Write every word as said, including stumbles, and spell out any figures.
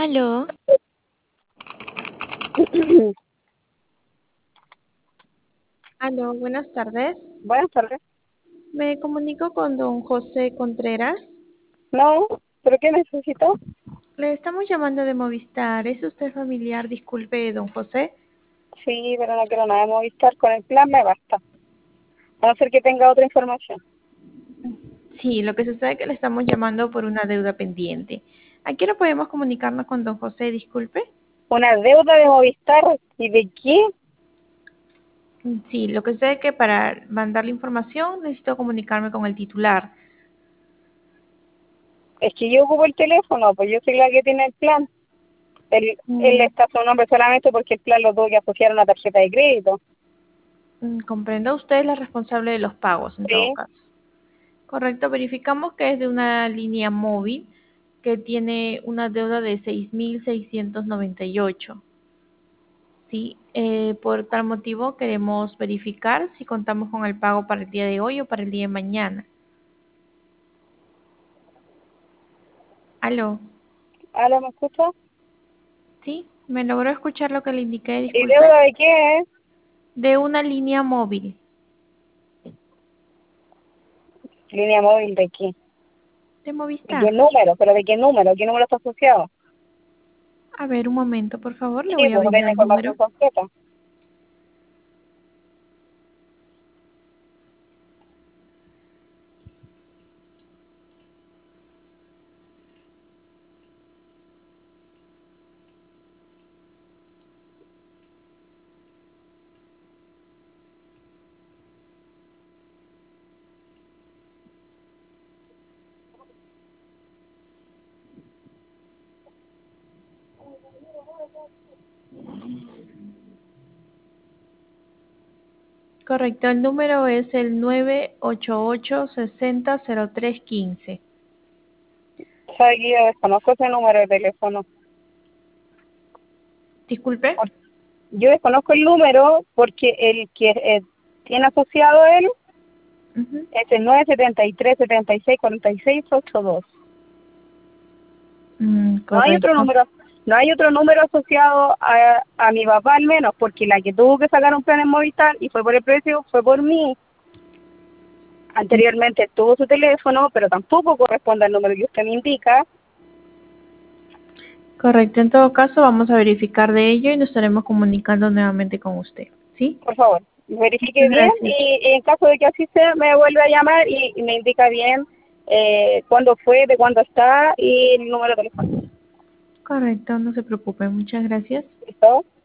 Aló. Aló, buenas tardes. Buenas tardes. Me comunico con don José Contreras. No, ¿pero qué necesito? Le estamos llamando de Movistar. ¿Es usted familiar? Disculpe, don José. Sí, pero no quiero nada de Movistar. Con el plan me basta. A no ser que tenga otra información. Sí, lo que sucede es que le estamos llamando por una deuda pendiente. ¿A qué hora podemos comunicarnos con don José? Disculpe. ¿Una deuda de Movistar? ¿Y de qué? Sí, lo que sucede es que para mandar la información necesito comunicarme con el titular. Es que yo ocupo el teléfono, pues yo soy la que tiene el plan. Él, él Mm, está su nombre solamente porque el plan lo tuvo que asociar a una tarjeta de crédito. mm, comprendo, usted es la responsable de los pagos en todo Sí, caso. Correcto, verificamos que es de una línea móvil que tiene una deuda de seis mil seiscientos noventa y ocho. Sí, eh, por tal motivo queremos verificar si contamos con el pago para el día de hoy o para el día de mañana. Aló, ¿ahora me escucha? sí, me logró escuchar lo que le indiqué, ¿Y disculpe. deuda de qué es? De una línea móvil Línea móvil de qué. de ¿De qué Movistar. número? ¿Pero de qué número? ¿Qué número está asociado? A ver, un momento, por favor, le Sí, voy a pues de brindar la el número. información completa. Correcto, el número es el nueve ocho ocho, seis cero, cero tres uno cinco. ¿Sabe que yo desconozco ese número de teléfono? Disculpe. Por- Yo desconozco el número porque el que eh, tiene asociado él Ujú. es el nueve siete tres, siete seis, cuatro seis, ocho dos. Mm, No hay otro correcto. número, no hay otro número asociado a, a mi papá al menos, porque la que tuvo que sacar un plan en Movistar y fue por el precio fue por mí. Anteriormente tuvo su teléfono, pero tampoco corresponde al número que usted me indica. Correcto, en todo caso vamos a verificar de ello y nos estaremos comunicando nuevamente con usted. ¿Sí? Por favor, verifique Muchas bien gracias. y, y en caso de que así sea, me vuelve a llamar y, y me indica bien eh, cuándo fue, de cuándo está y el número de teléfono. Correcto, no se preocupe. Muchas gracias. ¿Listo?